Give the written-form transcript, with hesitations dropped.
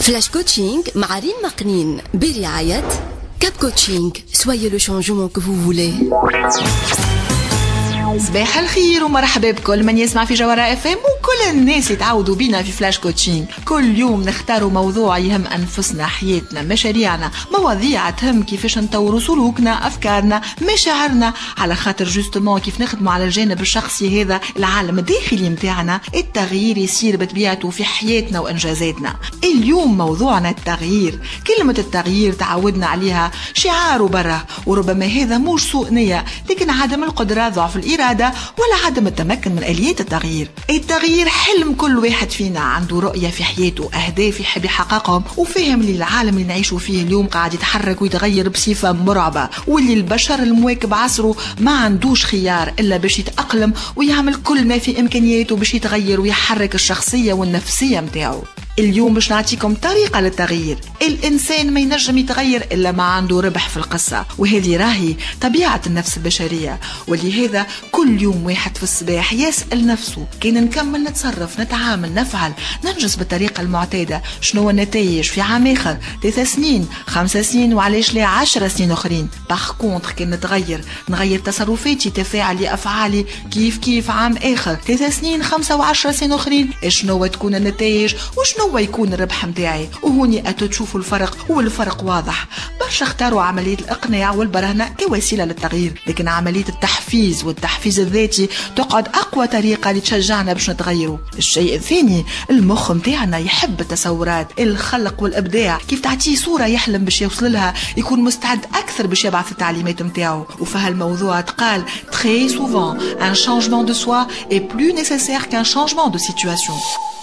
فلاش كوتشينغ مع ريم مقنين برعاية كاب كوتشينغ. Soyez le changement que vous voulez. صباح الخير ومرحبا بكل من يسمع في جوهرة FM وكل الناس يتعودوا بينا في فلاش كوتشينغ. كل يوم نختاروا موضوع يهم أنفسنا، حياتنا، مشاريعنا، مواضيع تهم كيفاش نطوروا سلوكنا، أفكارنا، مشاعرنا، على خاطر جوستمون كيف نخدموا على الجانب الشخصي هذا العالم الداخلي متاعنا التغيير يصير بطبيعته في حياتنا وإنجازاتنا. اليوم موضوعنا التغيير. كلمة التغيير تعودنا عليها شعار برا، وربما هذا مش سوء نية، لكن عدم القدرة، ضعف الإرادة، ولا عدم التمكن من آليات التغيير. التغيير حلم كل واحد فينا، عنده رؤية في حياته، أهداف يحب يحققهم، وفهم اللي العالم اللي نعيشه فيه اليوم قاعد يتحرك ويتغير بصفة مرعبة، واللي البشر المواكب عصره ما عندوش خيار إلا باش يتأقلم ويعمل كل ما في إمكانياته باش يتغير ويحرك الشخصية والنفسية متاعه. اليوم باش نعطيكم طريقة للتغيير. الإنسان ما ينجم يتغير إلا ما عنده ربح في القصة، وهذه راهي طبيعة النفس البشرية. ولهذا كل يوم واحد في الصباح يسأل نفسه كين نكمل نتصرف نتعامل نفعل ننجز بالطريقة المعتادة، شنو النتائج في عام آخر، 3 سنين، 5 سنين، وعليش لا 10 سنين أخرين. باغ كونتر كين نغير تصرفاتي، تفاعلي، أفعالي كيف عام آخر، 3 سنين، 5 و10 سنين أخرين، شنو تكون النتائج وشنو يكون الربح متاعي. وهوني تشوفوا الفرق، والفرق واضح. برشا اختاروا عملية الإقناع والبرهنة كوسيلة للتغيير، لكن عملية التحفيز الذاتي تقعد أقوى طريقة لتشجعنا باش نتغيروا. الشيء الثاني، المخ متاعنا يحب التصورات، الخلق والإبداع. كيف تعطيه صورة يحلم باش يوصل لها يكون مستعد أكثر باش يبعث التعليمات متاعه. وفهالموضوع تقال très souvent un changement de soi est plus nécessaire qu'un changement de situation.